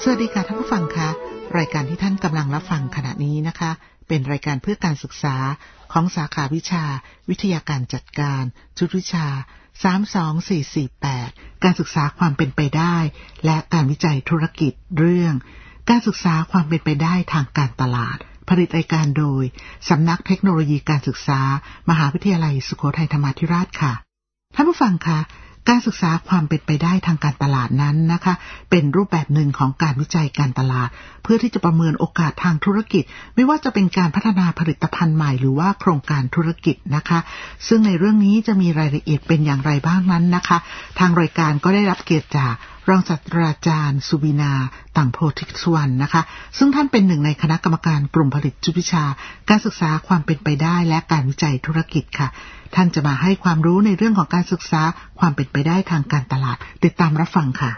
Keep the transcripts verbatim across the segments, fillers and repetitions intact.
วัสดีค่ะท่านผู้ฟังคะรายการที่ท่านกำลังรับฟังขณะนี้นะคะเป็นรายการเพื่อการศึกษาของสาขาวิชาวิทยาการจัดการชุดวิชาสามสองสี่สี่แปดการศึกษาความเป็นไปได้และการวิจัยธุรกิจเรื่องการศึกษาความเป็นไปได้ทางการตลาดผลิตรายการโดยสำนักเทคโนโลยีการศึกษามหาวิทยาลัยสุโขทัยธรรมาธิราชค่ะท่านผู้ฟังคะการศึกษาความเป็นไปได้ทางการตลาดนั้นนะคะเป็นรูปแบบหนึ่งของการวิจัยการตลาดเพื่อที่จะประเมินโอกาสทางธุรกิจไม่ว่าจะเป็นการพัฒนาผลิตภัณฑ์ใหม่หรือว่าโครงการธุรกิจนะคะซึ่งในเรื่องนี้จะมีรายละเอียดเป็นอย่างไรบ้างนั้นนะคะทางรายการก็ได้รับเกียรติจากรองศาสตราจารย์สุบินาต่างโพธิสุวรรณนะคะซึ่งท่านเป็นหนึ่งในคณะกรรมการกลุ่มผลิตชุดวิชาการศึกษาความเป็นไปได้และการวิจัยธุรกิจค่ะท่านจะมาให้ความรู้ในเรื่องของการศึกษาความเป็นไปได้ทางการตลาดติดตามรับฟังค่ะ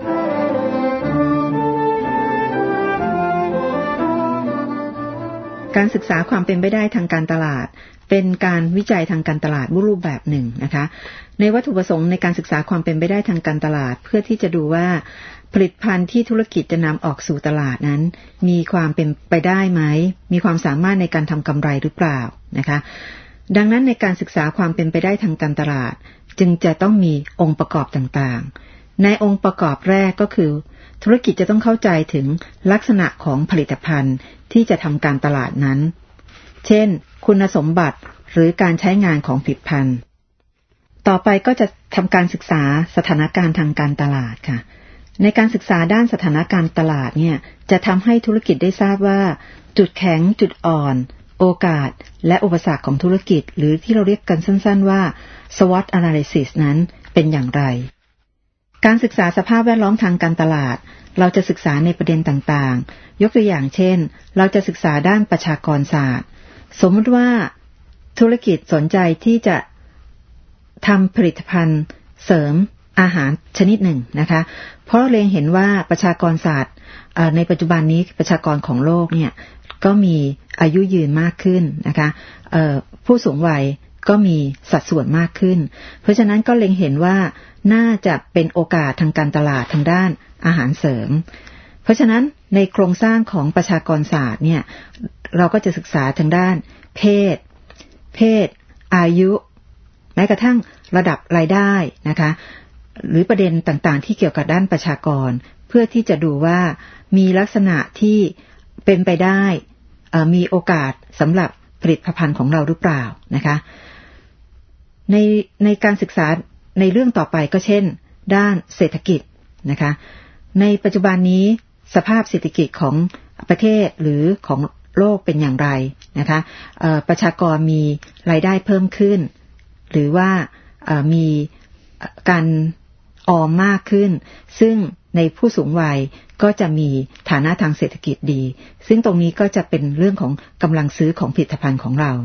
การศึกษาความเป็นไปได้ทางการตลาดเป็นการวิจัยทางการตลาดรูปแบบหนึ่งนะคะในวัตถุประสงค์ในการศึกษาความเป็นไปได้ทางการตลาดเพื่อที่จะดูว่าผลิตภัณฑ์ที่ธุรกิจจะนำออกสู่ตลาดนั้นมีความเป็นไปได้ไหมมีความสามารถในการทำกำไรหรือเปล่านะคะดังนั้นในการศึกษาความเป็นไปได้ทางการตลาดจึงจะต้องมีองค์ประกอบต่างๆในองค์ประกอบแรกก็คือธุรกิจจะต้องเข้าใจถึงลักษณะของผลิตภัณฑ์ที่จะทำการตลาดนั้นเช่นคุณสมบัติหรือการใช้งานของผลิตภัณฑ์ต่อไปก็จะทำการศึกษาสถานการณ์ทางการตลาดค่ะในการศึกษาด้านสถานการณ์ตลาดเนี่ยจะทำให้ธุรกิจได้ทราบว่าจุดแข็งจุดอ่อนโอกาสและอุปสรรคของธุรกิจหรือที่เราเรียกกันสั้นๆว่า สวอต Analysis นั้นเป็นอย่างไรการศึกษาสภาพแวดล้อมทางการตลาดเราจะศึกษาในประเด็นต่างๆยกตัวอย่างเช่นเราจะศึกษาด้านประชากรศาสตร์สมมติว่าธุรกิจสนใจที่จะทำผลิตภัณฑ์เสริมอาหารชนิดหนึ่งนะคะเพราะเล็งเห็นว่าประชากรศาสตร์ในปัจจุบันนี้ประชากรของโลกเนี่ยก็มีอายุยืนมากขึ้นนะคะผู้สูงวัยก็มีสัดส่วนมากขึ้นเพราะฉะนั้นก็เล็งเห็นว่าน่าจะเป็นโอกาสทางการตลาดทางด้านอาหารเสริมเพราะฉะนั้นในโครงสร้างของประชากรศาสตร์เนี่ยเราก็จะศึกษาทางด้านเพศเพศอายุแม้กระทั่งระดับรายได้นะคะหรือประเด็นต่างๆที่เกี่ยวกับด้านประชากรเพื่อที่จะดูว่ามีลักษณะที่เป็นไปได้มีโอกาสสำหรับผลิตภัณฑ์ของเราหรือเปล่านะคะในในการศึกษาในเรื่องต่อไปก็เช่นด้านเศรษฐกิจนะคะในปัจจุบันนี้สภาพเศรษฐกิจของประเทศหรือของโลกเป็นอย่างไรนะคะประชากรมีรายได้เพิ่มขึ้นหรือว่ามีการออมมากขึ้นซึ่งในผู้สูงวัยก็จะมีฐานะทางเศรษฐกิจดีซึ่งตรงนี้ก็จะเป็นเรื่องของกำลังซื้อของผลิตภัณฑ์ของเรา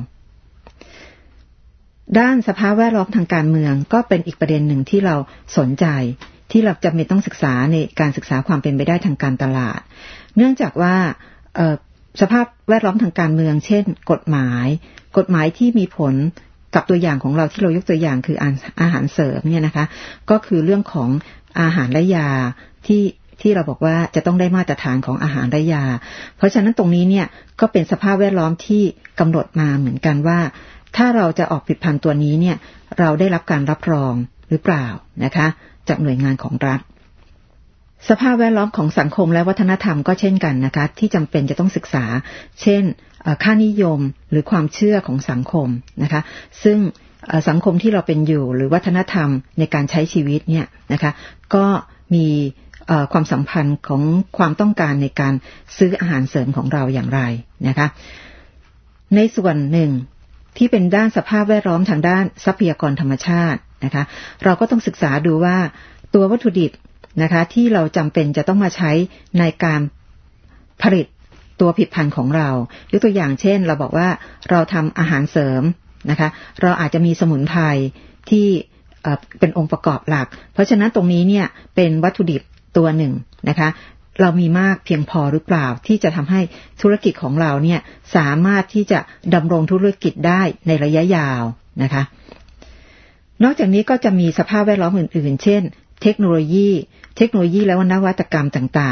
ด้านสภาพแวดล้อมทางการเมืองก็เป็นอีกประเด็นหนึ่งที่เราสนใจที่เราจำเป็นต้องศึกษาในการศึกษาความเป็นไปได้ทางการตลาดเนื่องจากว่าสภาพแวดล้อมทางการเมืองเช่นกฎหมายกฎหมายที่มีผลกับตัวอย่างของเราที่เรายกตัวอย่างคืออาหารเสริมเนี่ยนะคะก็คือเรื่องของอาหารและยาที่ที่เราบอกว่าจะต้องได้มาตรฐานของอาหารและยาเพราะฉะนั้นตรงนี้เนี่ยก็เป็นสภาพแวดล้อมที่กำหนดมาเหมือนกันว่าถ้าเราจะออกผลิตภัณฑ์ตัวนี้เนี่ยเราได้รับการรับรองหรือเปล่านะคะจากหน่วยงานของรัฐสภาพแวดล้อมของสังคมและวัฒนธรรมก็เช่นกันนะคะที่จำเป็นจะต้องศึกษาเช่นค่านิยมหรือความเชื่อของสังคมนะคะซึ่งสังคมที่เราเป็นอยู่หรือวัฒนธรรมในการใช้ชีวิตเนี่ยนะคะก็มีความสัมพันธ์ของความต้องการในการซื้ออาหารเสริมของเราอย่างไรนะคะในส่วนหนึ่งที่เป็นด้านสภาพแวดล้อมทางด้านทรัพยากรธรรมชาตินะคะเราก็ต้องศึกษาดูว่าตัววัตถุดิบนะคะที่เราจำเป็นจะต้องมาใช้ในการผลิตตัวผลิตภัณฑ์ของเรายกตัวอย่างเช่นเราบอกว่าเราทำอาหารเสริมนะคะเราอาจจะมีสมุนไพรที่เป็นองค์ประกอบหลักเพราะฉะนั้นตรงนี้เนี่ยเป็นวัตถุดิบตัวหนึ่งนะคะเรามีมากเพียงพอหรือเปล่าที่จะทำให้ธุรกิจของเราเนี่ยสามารถที่จะดำรงธุรกิจได้ในระยะยาวนะคะนอกจากนี้ก็จะมีสภาพแวดล้อมอื่นๆเช่นเทคโนโลยีเทคโนโลยีและนวัตกรรมต่างๆ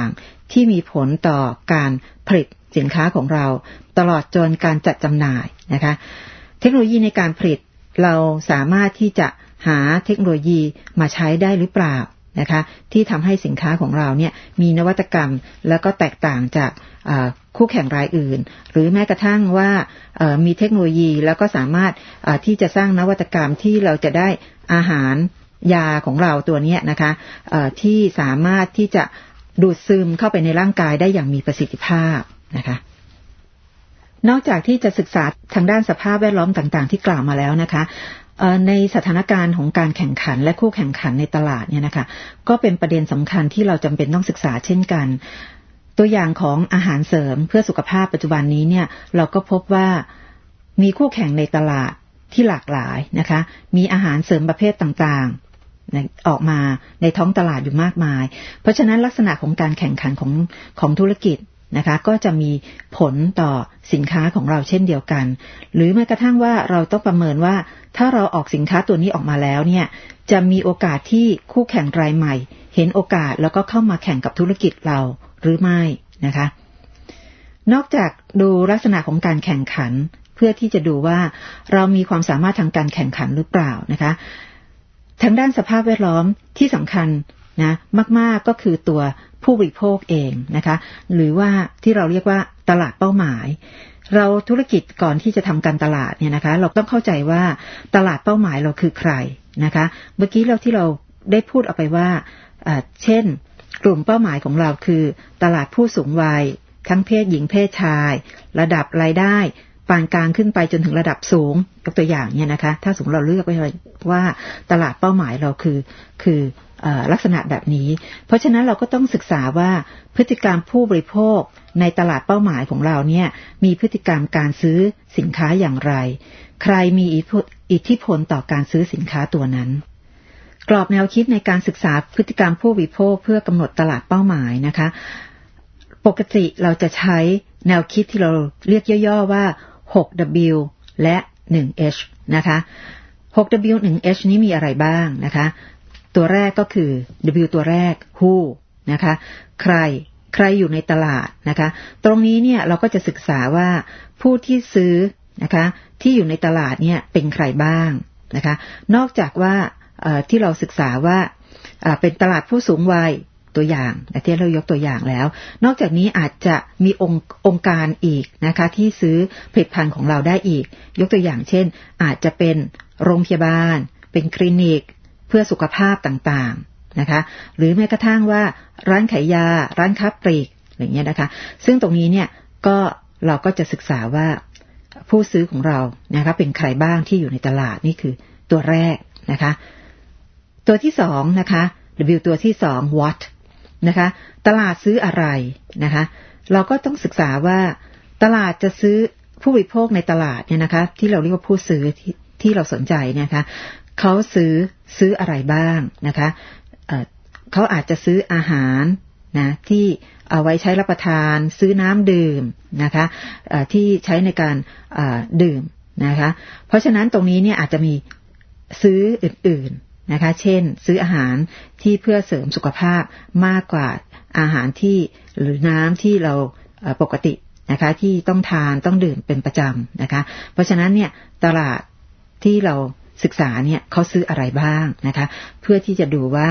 ที่มีผลต่อการผลิตสินค้าของเราตลอดจนการจัดจำหน่ายนะคะเทคโนโลยีในการผลิตเราสามารถที่จะหาเทคโนโลยีมาใช้ได้หรือเปล่านะคะที่ทำให้สินค้าของเราเนี่ยมีนวัตกรรมแล้วก็แตกต่างจากคู่แข่งรายอื่นหรือแม้กระทั่งว่ามีเทคโนโลยีแล้วก็สามารถที่จะสร้างนวัตกรรมที่เราจะได้อาหารยาของเราตัวนี้นะคะที่สามารถที่จะดูดซึมเข้าไปในร่างกายได้อย่างมีประสิทธิภาพนะคะนอกจากที่จะศึกษาทางด้านสภาพแวดล้อมต่างๆที่กล่าวมาแล้วนะคะในสถานการณ์ของการแข่งขันและคู่แข่งขันในตลาดเนี่ยนะคะก็เป็นประเด็นสำคัญที่เราจำเป็นต้องศึกษาเช่นกันตัวอย่างของอาหารเสริมเพื่อสุขภาพปัจจุบันนี้เนี่ยเราก็พบว่ามีคู่แข่งในตลาดที่หลากหลายนะคะมีอาหารเสริมประเภทต่างๆออกมาในท้องตลาดอยู่มากมายเพราะฉะนั้นลักษณะของการแข่งขันของของธุรกิจนะคะก็จะมีผลต่อสินค้าของเราเช่นเดียวกันหรือแม้กระทั่งว่าเราต้องประเมินว่าถ้าเราออกสินค้าตัวนี้ออกมาแล้วเนี่ยจะมีโอกาสที่คู่แข่งรายใหม่เห็นโอกาสแล้วก็เข้ามาแข่งกับธุรกิจเราหรือไม่นะคะนอกจากดูลักษณะของการแข่งขันเพื่อที่จะดูว่าเรามีความสามารถทางการแข่งขันหรือเปล่านะคะทางด้านสภาพแวดล้อมที่สำคัญนะมากๆก็คือตัวผู้บริโภคเองนะคะหรือว่าที่เราเรียกว่าตลาดเป้าหมายเราธุรกิจก่อนที่จะทำการตลาดเนี่ยนะคะเราต้องเข้าใจว่าตลาดเป้าหมายเราคือใครนะคะเมื่อกี้เราที่เราได้พูดเอาไปว่าเช่นกลุ่มเป้าหมายของเราคือตลาดผู้สูงวัยทั้งเพศหญิงเพศชายระดับรายได้ปานกลางขึ้นไปจนถึงระดับสูงยกตัวอย่างเนี่ยนะคะถ้าสมมติเราเลือกไว้ว่าตลาดเป้าหมายเราคือคือลักษณะแบบนี้เพราะฉะนั้นเราก็ต้องศึกษาว่าพฤติกรรมผู้บริโภคในตลาดเป้าหมายของเราเนี่ยมีพฤติกรรมการซื้อสินค้าอย่างไรใครมีอิทธิพลต่อการซื้อสินค้าตัวนั้นกรอบแนวคิดในการศึกษาพฤติกรรมผู้บริโภคเพื่อกำหนดตลาดเป้าหมายนะคะปกติเราจะใช้แนวคิดที่เราเรียกย่อๆว่า หก ดับเบิลยู และ หนึ่ง เอช นะคะ หก ดับเบิลยู หนึ่ง เอช นี้มีอะไรบ้างนะคะตัวแรกก็คือ W ตัวแรก Who นะคะใครใครอยู่ในตลาดนะคะตรงนี้เนี่ยเราก็จะศึกษาว่าผู้ที่ซื้อนะคะที่อยู่ในตลาดเนี่ยเป็นใครบ้างนะคะนอกจากว่าที่เราศึกษาว่าเป็นตลาดผู้สูงวัยตัวอย่างที่เรายกตัวอย่างแล้วนอกจากนี้อาจจะมีองค์องค์การอีกนะคะที่ซื้อผลิตภัณฑ์ของเราได้อีกยกตัวอย่างเช่นอาจจะเป็นโรงพยาบาลเป็นคลินิกเพื่อสุขภาพต่างๆนะคะหรือแม้กระทั่งว่าร้านขายยาร้านค้าปลีกอย่างเงี้ยนะคะซึ่งตรงนี้เนี่ยก็เราก็จะศึกษาว่าผู้ซื้อของเรานะคะเป็นใครบ้างที่อยู่ในตลาดนี่คือตัวแรกนะคะตัวที่สองนะคะ W ตัวที่สอง What นะคะตลาดซื้ออะไรนะคะเราก็ต้องศึกษาว่าตลาดจะซื้อผู้บริโภคในตลาดเนี่ยนะคะที่เราเรียกว่าผู้ซื้อที่ที่เราสนใจเนี่ยนะคะเขาซื้อซื้ออะไรบ้างนะคะ เอ่อ เขาอาจจะซื้ออาหารนะที่เอาไว้ใช้รับประทานซื้อน้ำดื่มนะคะที่ใช้ในการดื่มนะคะเพราะฉะนั้นตรงนี้เนี่ยอาจจะมีซื้ออื่นๆนะคะเช่นซื้ออาหารที่เพื่อเสริมสุขภาพมากกว่าอาหารที่หรือน้ำที่เราปกตินะคะที่ต้องทานต้องดื่มเป็นประจำนะคะเพราะฉะนั้นเนี่ยตลาดที่เราศึกษาเนี่ยเขาซื้ออะไรบ้างนะคะเพื่อที่จะดูว่า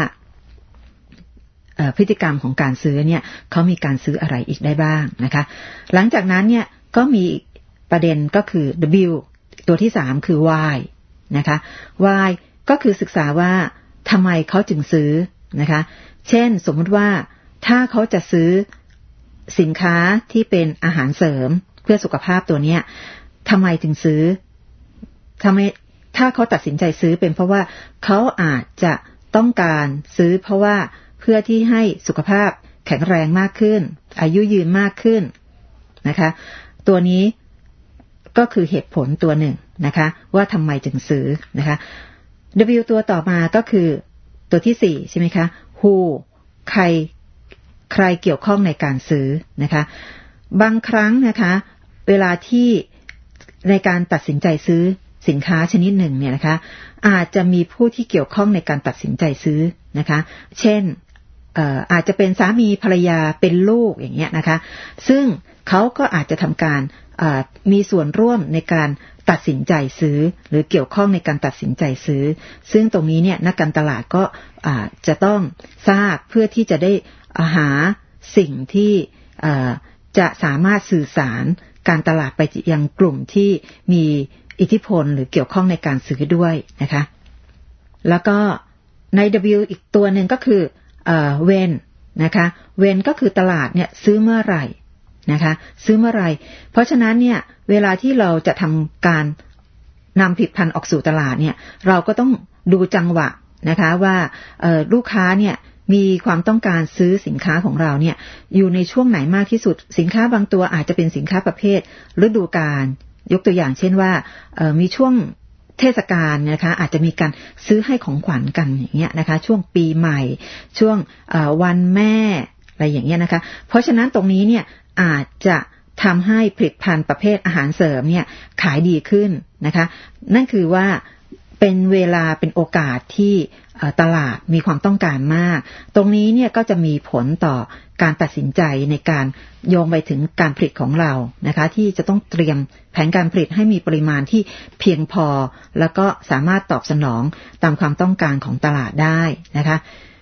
พฤติกรรมของการซื้อเนี่ยเขามีการซื้ออะไรอีกได้บ้างนะคะหลังจากนั้นเนี่ยก็มีประเด็นก็คือ W ตัวที่สามคือ Why นะคะ Why ก็คือศึกษาว่าทำไมเขาจึงซื้อนะคะเช่นสมมติว่าถ้าเขาจะซื้อสินค้าที่เป็นอาหารเสริมเพื่อสุขภาพตัวเนี้ยทำไมจึงซื้อทำไมถ้าเขาตัดสินใจซื้อเป็นเพราะว่าเขาอาจจะต้องการซื้อเพราะว่าเพื่อที่ให้สุขภาพแข็งแรงมากขึ้นอายุยืนมากขึ้นนะคะตัวนี้ก็คือเหตุผลตัวหนึ่งนะคะว่าทำไมจึงซื้อนะคะ W ตัวต่อมาก็คือตัวที่สี่ใช่ไหมคะ Who ใครใครเกี่ยวข้องในการซื้อนะคะบางครั้งนะคะเวลาที่ในการตัดสินใจซื้อสินค้าชนิดหนึ่งเนี่ยนะคะอาจจะมีผู้ที่เกี่ยวข้องในการตัดสินใจซื้อนะคะเช่นอ่ออาจจะเป็นสามีภรรยาเป็นลูกอย่างเงี้ยนะคะซึ่งเขาก็อาจจะทำการมีส่วนร่วมในการตัดสินใจซื้อหรือเกี่ยวข้องในการตัดสินใจซื้อซึ่งตรงนี้เนี่ยนักการตลาดก็จะต้องทราบเพื่อที่จะได้หาสิ่งที่จะสามารถสื่อสารการตลาดไปยังกลุ่มที่มีอิทธิพลหรือเกี่ยวข้องในการซื้อด้วยนะคะแล้วก็ใน W อีกตัวหนึ่งก็คือเอ่อ when นะคะ when ก็คือตลาดเนี่ยซื้อเมื่อไหร่นะคะซื้อเมื่อไหร่เพราะฉะนั้นเนี่ยเวลาที่เราจะทำการนำผลิตภัณฑ์ออกสู่ตลาดเนี่ยเราก็ต้องดูจังหวะนะคะว่าเอ่อลูกค้าเนี่ยมีความต้องการซื้อสินค้าของเราเนี่ยอยู่ในช่วงไหนมากที่สุดสินค้าบางตัวอาจจะเป็นสินค้าประเภทฤดูกาลยกตัวอย่างเช่นว่าเอ่อมีช่วงเทศกาลนะคะอาจจะมีการซื้อให้ของขวัญกันอย่างเงี้ยนะคะช่วงปีใหม่ช่วงวันแม่อะไรอย่างเงี้ยนะคะเพราะฉะนั้นตรงนี้เนี่ยอาจจะทำให้ผลิตภัณฑ์ประเภทอาหารเสริมเนี่ยขายดีขึ้นนะคะนั่นคือว่าเป็นเวลาเป็นโอกาสที่ตลาดมีความต้องการมากตรงนี้เนี่ยก็จะมีผลต่อการตัดสินใจในการโยงไปถึงการผลิตของเรานะคะที่จะต้องเตรียมแผนการผลิตให้มีปริมาณที่เพียงพอแล้วก็สามารถตอบสนองตามความต้องการของตลาดได้นะคะ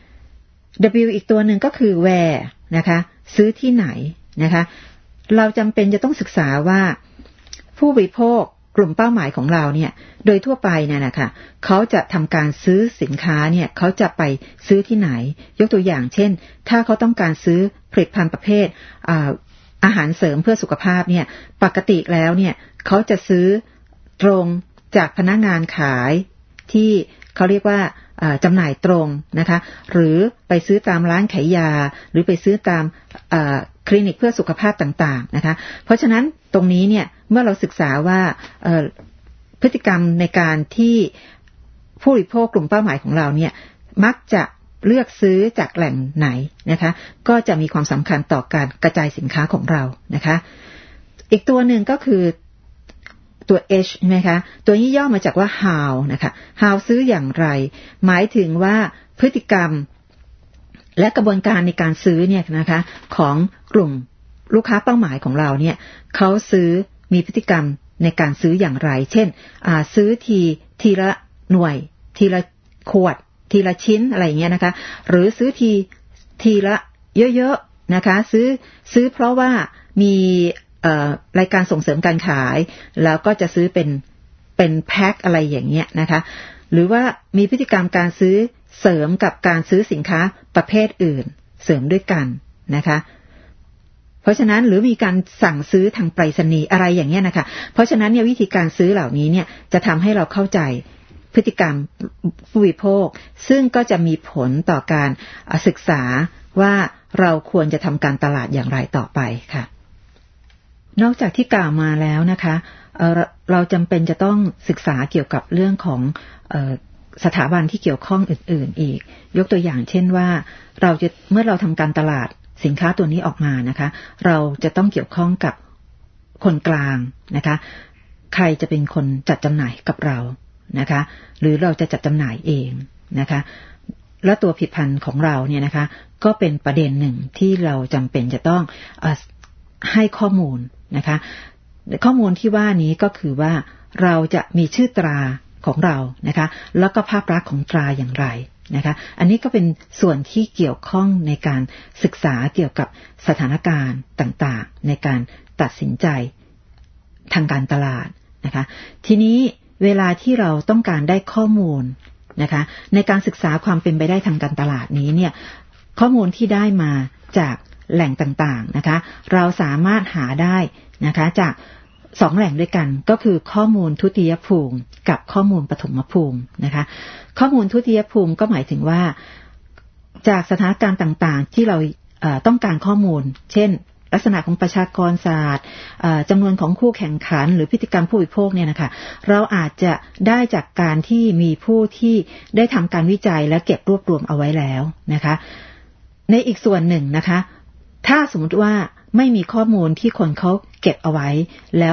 W อีกตัวหนึ่งก็คือ where นะคะซื้อที่ไหนนะคะเราจำเป็นจะต้องศึกษาว่าผู้บริโภคกลุ่มเป้าหมายของเราเนี่ยโดยทั่วไปเนี่ยนะคะเขาจะทำการซื้อสินค้าเนี่ยเขาจะไปซื้อที่ไหนยกตัวอย่างเช่นถ้าเขาต้องการซื้อผลิตภัณฑ์ประเภทอ่าอาหารเสริมเพื่อสุขภาพเนี่ยปกติแล้วเนี่ยเขาจะซื้อตรงจากพนักงานขายที่เขาเรียกว่าจำหน่ายตรงนะคะหรือไปซื้อตามร้านขายยาหรือไปซื้อตามคลินิกเพื่อสุขภาพต่างๆนะคะเพราะฉะนั้นตรงนี้เนี่ยเมื่อเราศึกษาว่าพฤติกรรมในการที่ผู้บริโภคกลุ่มเป้าหมายของเราเนี่ยมักจะเลือกซื้อจากแหล่งไหนนะคะก็จะมีความสำคัญต่อการกระจายสินค้าของเรานะคะอีกตัวหนึ่งก็คือตัว H ใช่ไหมคะตัวนี้ย่อมาจากว่า how นะคะ how ซื้ออย่างไรหมายถึงว่าพฤติกรรมและกระบวนการในการซื้อเนี่ยนะคะของกลุ่มลูกค้าเป้าหมายของเราเนี่ยเขาซื้อมีพฤติกรรมในการซื้ออย่างไรเช่นซื้อทีทีละหน่วยทีละขวดทีละชิ้นอะไรอย่างเงี้ยนะคะหรือซื้อทีทีละเยอะๆนะคะซื้อซื้อเพราะว่ามีรายการส่งเสริมการขายแล้วก็จะซื้อเป็นเป็นแพ็คอะไรอย่างเงี้ยนะคะหรือว่ามีพฤติกรรมการซื้อเสริมกับการซื้อสินค้าประเภทอื่นเสริมด้วยกันนะคะเพราะฉะนั้นหรือมีการสั่งซื้อทางไปรษณีย์อะไรอย่างเงี้ยนะคะเพราะฉะนั้นเนี่ยวิธีการซื้อเหล่านี้เนี่ยจะทำให้เราเข้าใจพฤติกรรมผู้บริโภคซึ่งก็จะมีผลต่อการศึกษาว่าเราควรจะทำการตลาดอย่างไรต่อไปค่ะนอกจากที่กล่าวมาแล้วนะคะเอ่อเราจำเป็นจะต้องศึกษาเกี่ยวกับเรื่องของเอ่อสถาบันที่เกี่ยวข้องอื่นๆอีกยกตัวอย่างเช่นว่าเราจะเมื่อเราทำการตลาดสินค้าตัวนี้ออกมานะคะเราจะต้องเกี่ยวข้องกับคนกลางนะคะใครจะเป็นคนจัดจำหน่ายกับเรานะคะหรือเราจะจัดจำหน่ายเองนะคะและตัวผลิตภัณฑ์ของเราเนี่ยนะคะก็เป็นประเด็นหนึ่งที่เราจำเป็นจะต้องเอ่อให้ข้อมูลนะคะข้อมูลที่ว่านี้ก็คือว่าเราจะมีชื่อตราของเรานะคะแล้วก็ภาพลักษณ์ของตราอย่างไรนะคะอันนี้ก็เป็นส่วนที่เกี่ยวข้องในการศึกษาเกี่ยวกับสถานการณ์ต่างๆในการตัดสินใจทางการตลาดนะคะทีนี้เวลาที่เราต้องการได้ข้อมูลนะคะในการศึกษาความเป็นไปได้ทางการตลาดนี้เนี่ยข้อมูลที่ได้มาจากแหล่งต่างๆนะคะเราสามารถหาได้นะคะจากสองแหล่งด้วยกันก็คือข้อมูลทุติยภูมิกับข้อมูลปฐมภูมินะคะข้อมูลทุติยภูมิก็หมายถึงว่าจากสถานการณ์ต่างๆที่เราเอ่อต้องการข้อมูลเช่นลักษณะของประชากรศาสตร์จำนวนของคู่แข่งขันหรือพฤติกรรมผู้บริโภคเนี่ยนะคะเราอาจจะได้จากการที่มีผู้ที่ได้ทำการวิจัยและเก็บรวบรวมเอาไว้แล้วนะคะในอีกส่วนหนึ่งนะคะถ้าสมมติว่าไม่มีข้อมูลที่คนเขาเก็บเอาไว้แล้ว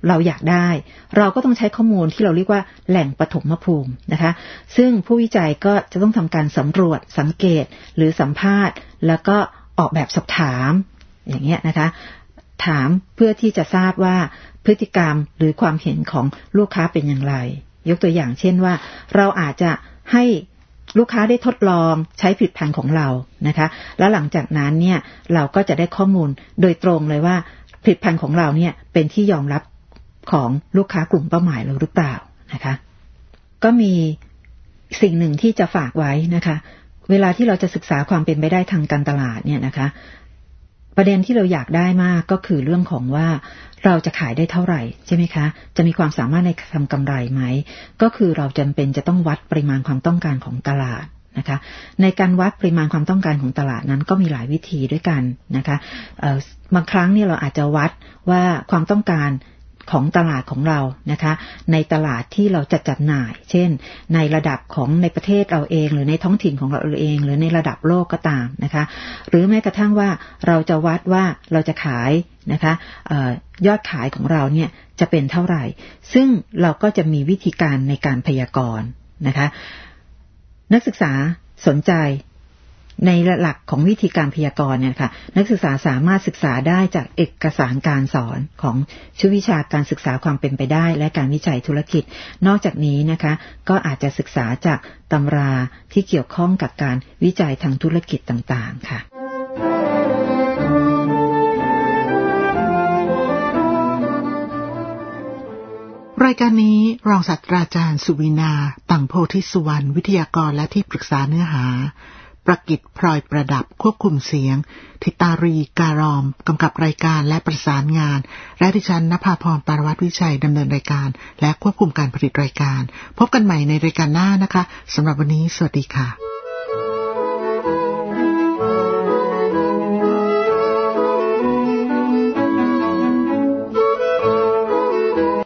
เราอยากได้เราก็ต้องใช้ข้อมูลที่เราเรียกว่าแหล่งปฐมภูมินะคะซึ่งผู้วิจัยก็จะต้องทำการสำรวจสังเกตหรือสัมภาษณ์แล้วก็ออกแบบสอบถามอย่างเงี้ยนะคะถามเพื่อที่จะทราบว่าพฤติกรรมหรือความเห็นของลูกค้าเป็นอย่างไรยกตัวอย่างเช่นว่าเราอาจจะให้ลูกค้าได้ทดลองใช้ผลิตภัณฑ์ของเรานะคะแล้วหลังจากนั้นเนี่ยเราก็จะได้ข้อมูลโดยตรงเลยว่าผลิตภัณฑ์ของเราเนี่ยเป็นที่ยอมรับของลูกค้ากลุ่มเป้าหมายเราหรือเปล่านะคะก็มีสิ่งหนึ่งที่จะฝากไว้นะคะเวลาที่เราจะศึกษาความเป็นไปได้ทางการตลาดเนี่ยนะคะประเด็นที่เราอยากได้มากก็คือเรื่องของว่าเราจะขายได้เท่าไหร่ใช่ไหมคะจะมีความสามารถในการทำกำไรไหมก็คือเราจำเป็นจะต้องวัดปริมาณความต้องการของตลาดนะคะในการวัดปริมาณความต้องการของตลาดนั้นก็มีหลายวิธีด้วยกันนะคะบางครั้งเนี่ยเราอาจจะวัดว่าความต้องการของตลาดของเรานะคะในตลาดที่เราจัดจำหน่ายเช่นในระดับของในประเทศเราเองหรือในท้องถิ่นของเราเองหรือในระดับโลกก็ตามนะคะหรือแม้กระทั่งว่าเราจะวัดว่าเราจะขายนะคะเอ่อยอดขายของเราเนี่ยจะเป็นเท่าไหร่ซึ่งเราก็จะมีวิธีการในการพยากรณ์นะคะนักศึกษาสนใจในหลักของวิธีการพยากรณ์เนี่ยค่ะนักศึกษาสามารถศึกษาได้จากเอกสารการสอนของชุดวิชาการศึกษาความเป็นไปได้และการวิจัยธุรกิจนอกจากนี้นะคะก็อาจจะศึกษาจากตำราที่เกี่ยวข้องกับการวิจัยทางธุรกิจต่างๆค่ะรายการนี้รองศาสตราจารย์สุวินาตังโพธิสุวรรณวิทยากรและที่ปรึกษาเนื้อหาประกิตพลอยประดับควบคุมเสียงธิตารีการอมกำกับรายการและประสานงานและดิฉันณภาพรปารวัตรวิชัยดำเนินรายการและควบคุมการผลิตรายการพบกันใหม่ในรายการหน้านะคะสำหรับวันนี้สวัสดีค่ะ